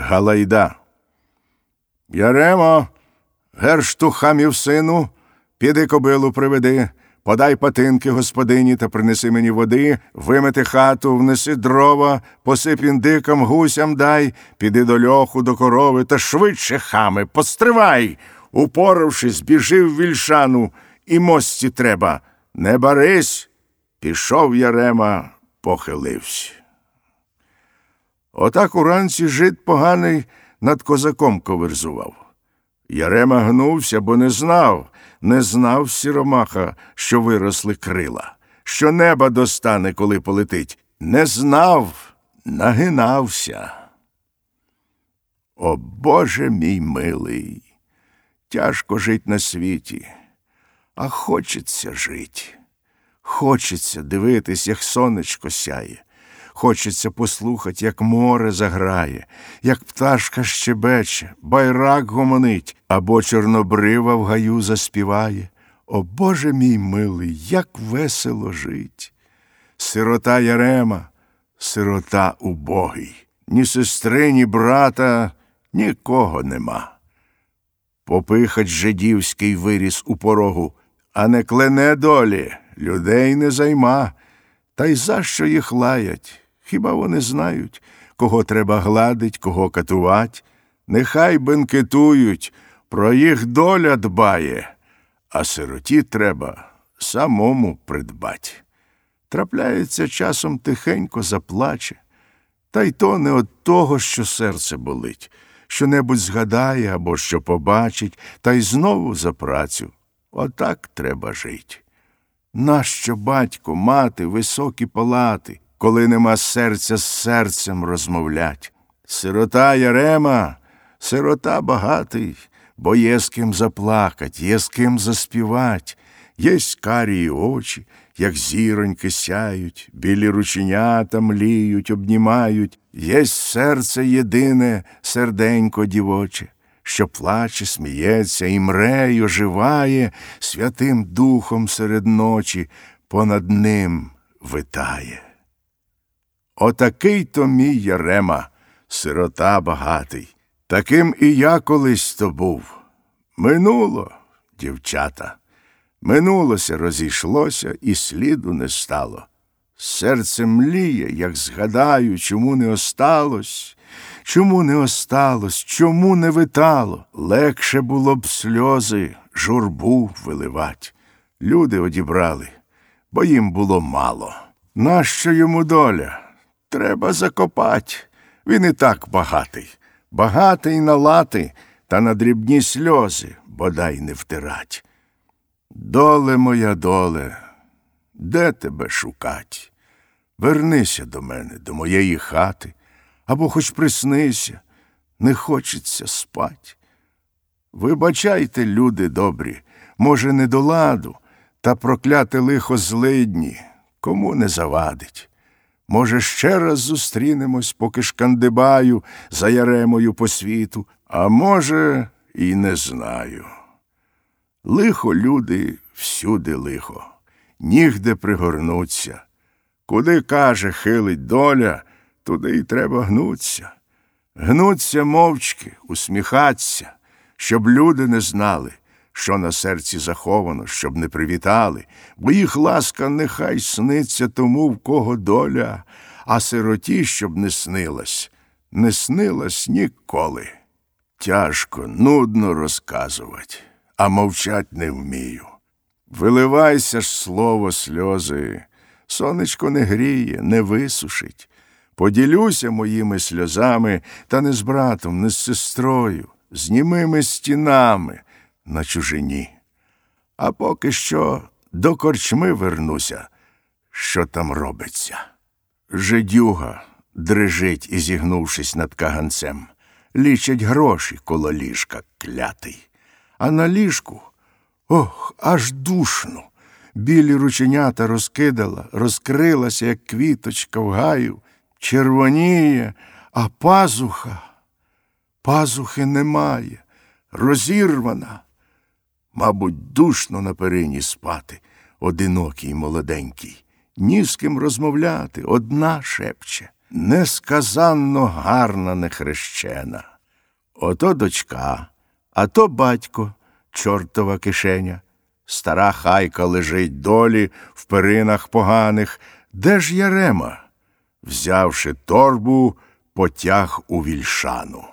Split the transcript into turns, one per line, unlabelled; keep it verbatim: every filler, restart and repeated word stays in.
Галайда. Яремо, гершту хамів сину, піди кобилу приведи, подай патинки господині та принеси мені води, вимети хату, внеси дрова, посип індикам, гусям дай, піди до льоху, до корови, та швидше, хаме, постривай! Упоравшись, біжи в вільшану, і мості треба. Не барись! Пішов Ярема, похилився. Отак уранці жид поганий над козаком коверзував. Ярема гнувся, бо не знав, не знав сіромаха, що виросли крила, що неба достане, коли полетить. Не знав, нагинався. О, Боже мій милий, тяжко жить на світі, а хочеться жить. Хочеться дивитись, як сонечко сяє. Хочеться послухати, як море заграє, як пташка щебече, байрак гомонить, або чорнобрива в гаю заспіває. О, Боже мій милий, як весело жить! Сирота Ярема, сирота убогий. Ні сестри, ні брата, нікого нема. Попихать жидівський виріс у порогу, а не клене долі, людей не займа. Та й за що їх лаять? Хіба вони знають, кого треба гладить, кого катувать? Нехай бенкетують, про їх доля дбає, а сироті треба самому придбать. Трапляється, часом тихенько заплаче, та й то не от того, що серце болить, що-небудь згадає або що побачить, та й знову за працю. Отак треба жить. Нащо батько, мати, високі палати, коли нема серця з серцем розмовлять? Сирота Ярема, сирота багатий, бо є з ким заплакать, є з ким заспівать. Єсть карії очі, як зіроньки сяють, білі рученята мліють, обнімають. Єсть серце єдине, серденько дівоче, що плаче, сміється і мре й оживає, Святим Духом серед ночі понад ним витає. Отакий то мій Ярема, сирота багатий, таким і я колись то був. Минуло, дівчата, минулося, розійшлося, і сліду не стало. Серце мліє, як згадаю, чому не осталось, чому не осталось, чому не витало. Легше було б сльози, журбу виливать. Люди одібрали, бо їм було мало. Нащо йому доля? Треба закопать. Він і так багатий. Багатий на лати, та на дрібні сльози бодай не втирать. Доле моя доле, де тебе шукать? Вернися до мене, до моєї хати, або хоч приснися, не хочеться спать. Вибачайте, люди добрі, може, не до ладу, та прокляте лихо злидні, кому не завадить. Може, ще раз зустрінемось, поки шкандибаю за Яремою по світу, а може, і не знаю. Лихо, люди, всюди лихо, нігде пригорнуться. Куди, каже, хилить доля, туди й треба гнуться. Гнуться мовчки, усміхаться, щоб люди не знали, що на серці заховано, щоб не привітали, бо їх ласка нехай сниться тому, в кого доля, а сироті, щоб не снилась, не снилась ніколи. Тяжко, нудно розказувати, а мовчать не вмію. Виливайся ж, слово, сльози, сонечко не гріє, не висушить. Поділюся моїми сльозами, та не з братом, не з сестрою, з німими стінами на чужині. А поки що до корчми вернуся, що там робиться. Жидюга дрижить, ізігнувшись над каганцем, лічать гроші коло ліжка клятий. А на ліжку, ох, аж душно, білі рученята розкидала, розкрилася, як квіточка в гаю, червоніє, а пазуха, пазухи немає, розірвана. Мабуть, душно на перині спати, одинокий молоденький, ні з ким розмовляти, одна шепче. несказанно гарна нехрещена. Ото дочка, а то батько, чортова кишеня. Стара хайка лежить долі в перинах поганих. Де ж Ярема? Взявши торбу, потяг у вільшану.